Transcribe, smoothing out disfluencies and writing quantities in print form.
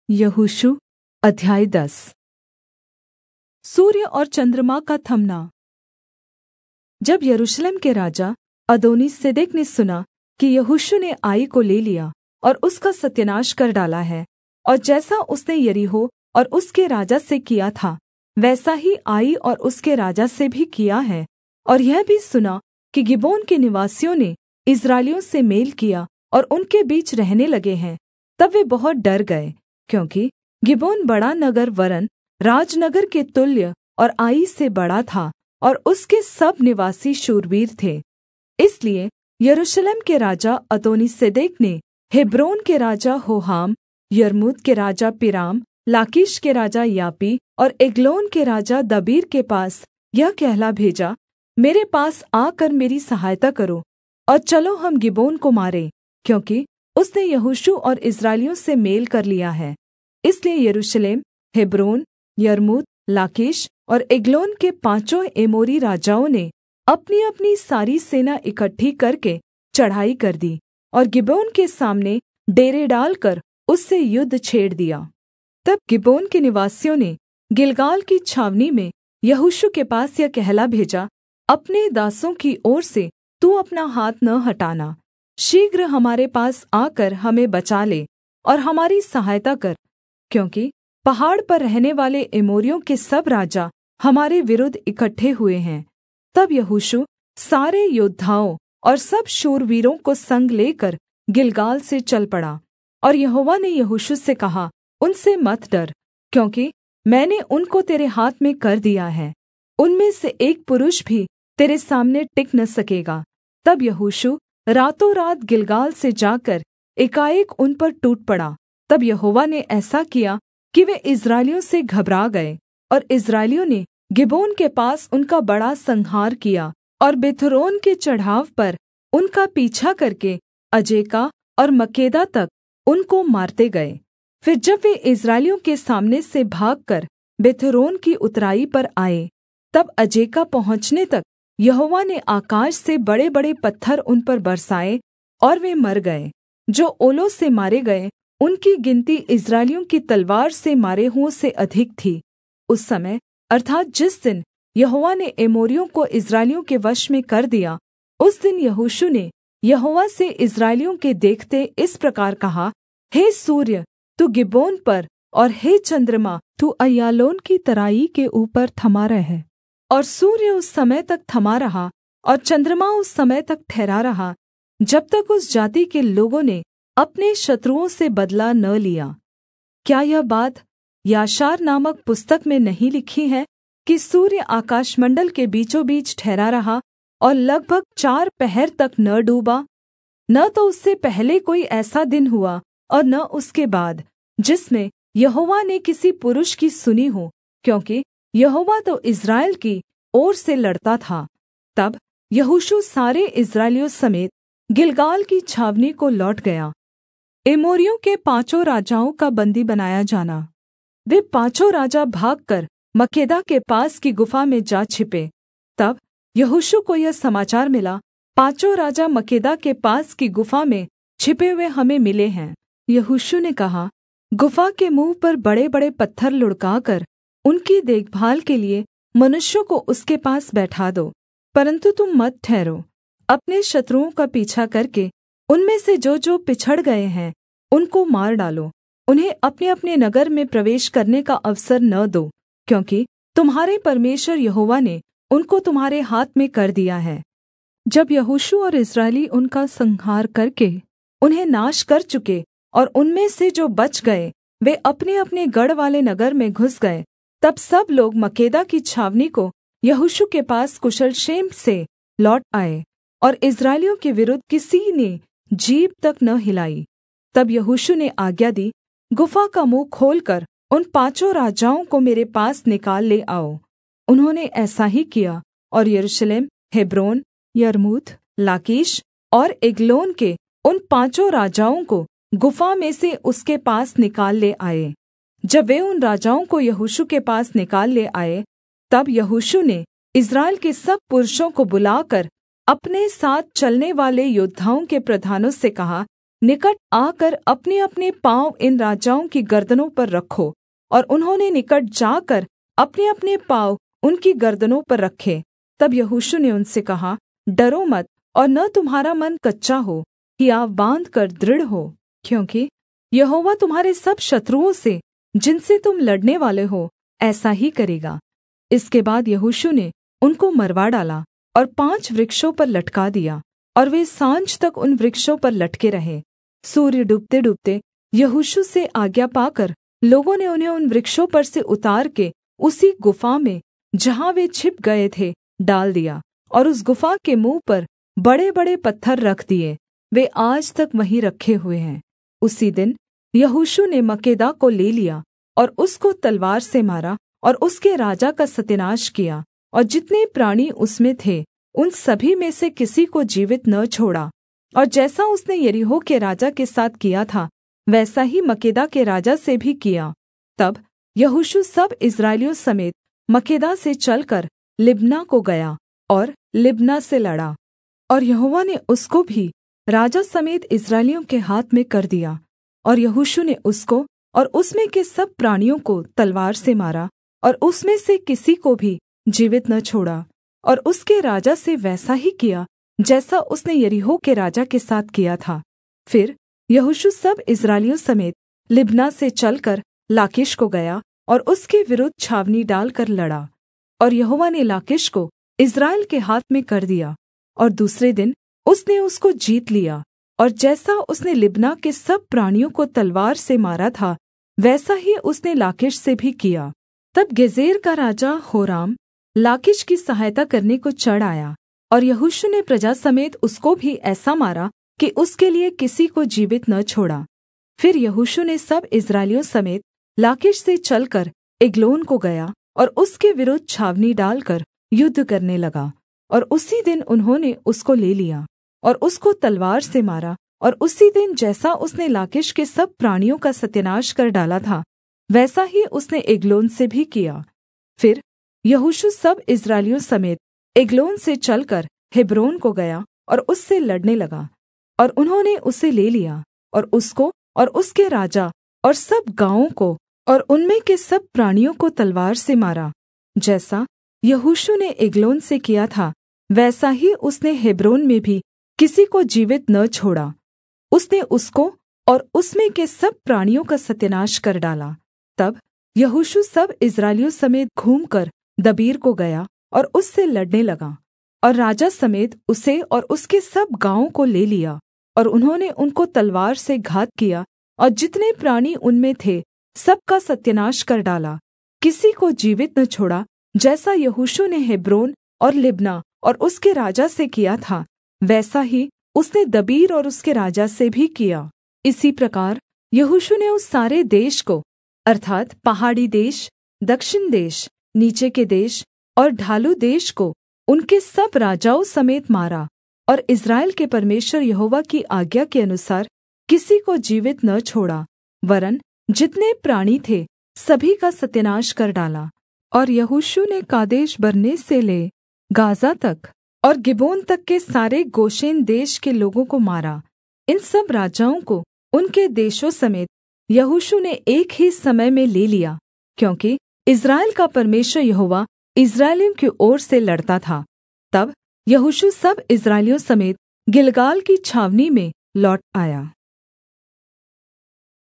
यहोशू अध्याय 10। सूर्य और चन्द्रमा का थमना। जब यरूशलेम के राजा अदोनीसेदेक ने सुना कि यहोशू ने आई को ले लिया और उसका सत्यानाश कर डाला है, और जैसा उसने यरीहो और उसके राजा से किया था वैसा ही आई और उसके राजा से भी किया है, और यह भी सुना कि गिबोन के निवासियों ने इस्राएलियों से मेल किया और उनके बीच रहने लगे हैं, तब वे बहुत डर गए, क्योंकि गिबोन बड़ा नगर वरन् राजनगर के तुल्य और आई से बड़ा था, और उसके सब निवासी शूरवीर थे। इसलिए यरूशलेम के राजा अदोनीसेदेक ने हेब्रोन के राजा होहाम, यर्मूत के राजा पिराम, लाकीश के राजा यापी और एग्लोन के राजा दबीर के पास यह कहला भेजा, मेरे पास आकर मेरी सहायता करो और चलो हम गिबोन को मारें, क्योंकि उसने यहोशू और इस्राएलियों से मेल कर लिया है। इसलिए यरूशलेम, हेब्रोन, यर्मूत, लाकीश और एग्लोन के पाँचों एमोरी राजाओं ने अपनी-अपनी सारी सेना इकट्ठी करके चढ़ाई कर दी और गिबोन के सामने डेरे डालकर उससे युद्ध छेड़ दिया। तब गिबोन के निवासियों ने गिलगाल की छावनी में यहोशू के पास यह कहला भेजा, अपने दासों की ओर से तू अपना हाथ न हटाना, शीघ्र हमारे पास आकर हमें बचा ले और हमारी सहायता कर, क्योंकि पहाड़ पर रहने वाले एमोरियों के सब राजा हमारे विरुद्ध इकट्ठे हुए हैं। तब यहोशू सारे योद्धाओं और सब शूरवीरों को संग लेकर गिलगाल से चल पड़ा, और यहोवा ने यहोशू से कहा, उनसे मत डर, क्योंकि मैंने उनको तेरे हाथ में कर दिया है, उनमें से एक पुरुष भी तेरे सामने टिक न सकेगा। तब यहोशू रातों रात गिलगाल से जाकर एकाएक उन पर टूट पड़ा। तब यहोवा ने ऐसा किया कि वे इस्राएलियों से घबरा गए, और इस्राएलियों ने गिबोन के पास उनका बड़ा संहार किया और बेथोरोन के चढ़ाव पर उनका पीछा करके अजेका और मक्केदा तक उनको मारते गए। फिर जब वे इस्राएलियों के सामने से भागकर बेथोरोन की उतराई पर आए, तब अजेका पहुँचने तक यहोवा ने आकाश से बड़े-बड़े पत्थर उन पर बरसाए और वे मर गए। जो ओलों से मारे गए उनकी गिनती इस्राएलियों की तलवार से मारे हुओं से अधिक थी। उस समय अर्थात् जिस दिन यहोवा ने एमोरियों को इस्राएलियों के वश में कर दिया, उस दिन यहोशू ने यहोवा से इस्राएलियों के देखते इस प्रकार कहा, हे सूर्य तू गिबोन पर, और हे चन्द्रमा तू अय्यालोन की तराई के ऊपर थमा रह। और सूर्य उस समय तक थमा रहा और चन्द्रमा उस समय तक ठहरा रहा, जब तक उस जाति के लोगों ने अपने शत्रुओं से बदला न लिया। क्या यह बात याशार नामक पुस्तक में नहीं लिखी है कि सूर्य आकाशमण्डल के बीचों बीच ठहरा रहा और लगभग 4 पहर तक न डूबा? न तो उससे पहले कोई ऐसा दिन हुआ और न उसके बाद, जिसमें यहोवा ने किसी पुरुष की सुनी हो, क्योंकि यहोवा तो इस्राएल की ओर से लड़ता था। तब यहोशू सारे इस्राएलियों समेत गिलगाल की छावनी को लौट गया। एमोरियों के 5 राजाओं का बन्दी बनाया जाना। वे 5 राजा भागकर मक्केदा के पास की गुफा में जा छिपे। तब यहोशू को यह समाचार मिला, 5 राजा मक्केदा के पास की गुफा में छिपे हुए हमें मिले हैं। यहोशू ने कहा, गुफा के मुँह पर बड़े-बड़े पत्थर लुढ़काकर उनकी देखभाल के लिए मनुष्यों को उसके पास बैठा दो, परन्तु तुम मत ठहरो। अपने शत्रुओं का पीछा करके उनमें से जो पिछड़ गए हैं उनको मार डालो। उन्हें अपने-अपने नगर में प्रवेश करने का अवसर न दो, क्योंकि तुम्हारे परमेश्वर यहोवा ने उनको तुम्हारे हाथ में कर दिया है। जब यहोशू और इस्राएली उनका संहार करके उन्हें नाश कर चुके और उनमें से जो बच गए वे अपने-अपने गढ़ वाले नगर में घुस गए, तब सब लोग मक्केदा की छावनी को यहोशू के पास कुशल क्षेम से लौट आए, और इस्राएलियों के विरुद्ध किसी ने जीभ तक न हिलाई। तब यहोशू ने आज्ञा दी, गुफा का मुँह खोलकर उन 5 राजाओं को मेरे पास निकाल ले आओ। उन्होंने ऐसा ही किया, और यरूशलेम, हेब्रोन, यर्मूत, लाकीश और एग्लोन के उन 5 राजाओं को गुफा में से उसके पास निकाल ले आए। जब वे उन राजाओं को यहोशू के पास निकाल ले आए, तब यहोशू ने इस्राएल के सब पुरुषों को बुलाकर अपने साथ चलने वाले योद्धाओं के प्रधानों से कहा, निकट आकर अपने-अपने पाँव इन राजाओं की गर्दनों पर रखो। और उन्होंने निकट जाकर अपने-अपने पाँव उनकी गर्दनों पर रखे। तब यहोशू ने उनसे कहा, डरो मत, और न तुम्हारा मन कच्चा हो, हियाव बाँधकर दृढ़ हो, क्योंकि यहोवा तुम्हारे सब शत्रुओं से जिनसे तुम लड़ने वाले हो ऐसा ही करेगा। इसके बाद यहोशू ने उनको मरवा डाला और 5 वृक्षों पर लटका दिया, और वे साँझ तक उन वृक्षों पर लटके रहे। सूर्य डूबते-डूबते यहोशू से आज्ञा पाकर लोगों ने उन्हें उन वृक्षों पर से उतार के उसी गुफा में जहाँ वे छिप गए थे डाल दिया, और उस गुफा के मुँह पर बड़े-बड़े पत्थर रख दिए। वे आज तक वहीं रखे हुए हैं। उसी दिन यहोशू ने मक्केदा को ले लिया और उसको तलवार से मारा और उसके राजा का सत्यानाश किया, और जितने प्राणी उसमें थे उन सभी में से किसी को जीवित न छोड़ा। और जैसा उसने यरीहो के राजा के साथ किया था वैसा ही मक्केदा के राजा से भी किया। तब यहोशू सब इस्राएलियों समेत मक्केदा से चलकर लिब्ना को गया और लिब्ना से लड़ा, और यहोवा ने उसको भी राजा समेत इस्राएलियों के हाथ में कर दिया। और यहोशू ने उसको और उसमें के सब प्राणियों को तलवार से मारा, और उसमें से किसी को भी जीवित न छोड़ा। और उसके राजा से वैसा ही किया जैसा उसने यरीहो के राजा के साथ किया था। फिर यहोशू सब इस्राएलियों समेत लिब्ना से चलकर लाकीश को गया और उसके विरुद्ध छावनी डालकर लड़ा, और यहोवा ने लाकीश को इस्राएल के हाथ में कर दिया। और दूसरे दिन उसने उसको जीत लिया, और जैसा उसने लिब्ना के सब प्राणियों को तलवार से मारा था वैसा ही उसने लाकीश से भी किया। तब गेजेर का राजा होराम लाकीश की सहायता करने को चढ़ आया, और यहोशू ने प्रजा समेत उसको भी ऐसा मारा कि उसके लिए किसी को जीवित न छोड़ा। फिर यहोशू ने सब इस्राएलियों समेत लाकीश से चलकर एग्लोन को गया और उसके विरुद्ध छावनी डालकर युद्ध करने लगा, और उसी दिन उन्होंने उसको ले लिया और उसको तलवार से मारा। और उसी दिन जैसा उसने लाकीश के सब प्राणियों का सत्यानाश कर डाला था वैसा ही उसने एग्लोन से भी किया। फिर यहोशू सब इस्राएलियों समेत एग्लोन से चलकर हेब्रोन को गया और उससे लड़ने लगा, और उन्होंने उसे ले लिया और उसको और उसके राजा और सब गाँवों को और उनमें के सब प्राणियों को तलवार से मारा। जैसा यहोशू ने एग्लोन से किया था वैसा ही उसने हेब्रोन में भी किसी को जीवित न छोड़ा। उसने उसको और उसमें के सब प्राणियों का सत्यानाश कर डाला। तब यहोशू सब इस्राएलियों समेत घूमकर दबीर को गया और उससे लड़ने लगा, और राजा समेत उसे और उसके सब गाँवों को ले लिया, और उन्होंने उनको तलवार से घात किया, और जितने प्राणी उनमें थे सबका सत्यानाश कर डाला, किसी को जीवित न छोड़ा। जैसा यहोशू ने हेब्रोन और लिब्ना और उसके राजा से किया था वैसा ही उसने दबीर और उसके राजा से भी किया। इसी प्रकार यहोशू ने उस सारे देश को अर्थात् पहाड़ी देश, दक्षिण देश, नीचे के देश और ढालू देश को उनके सब राजाओं समेत मारा, और इस्राएल के परमेश्वर यहोवा की आज्ञा के अनुसार किसी को जीवित न छोड़ा, वरन् जितने प्राणी थे सभी का सत्यानाश कर डाला। और यहोशू ने कादेश बर्ने से ले गाज़ा तक और गिबोन तक के सारे गोशेन देश के लोगों को मारा। इन सब राजाओं को उनके देशों समेत यहोशू ने एक ही समय में ले लिया, क्योंकि इस्राएल का परमेश्वर यहोवा इस्राएलियों की ओर से लड़ता था। तब यहोशू सब इस्राएलियों समेत गिलगाल की छावनी में लौट आया।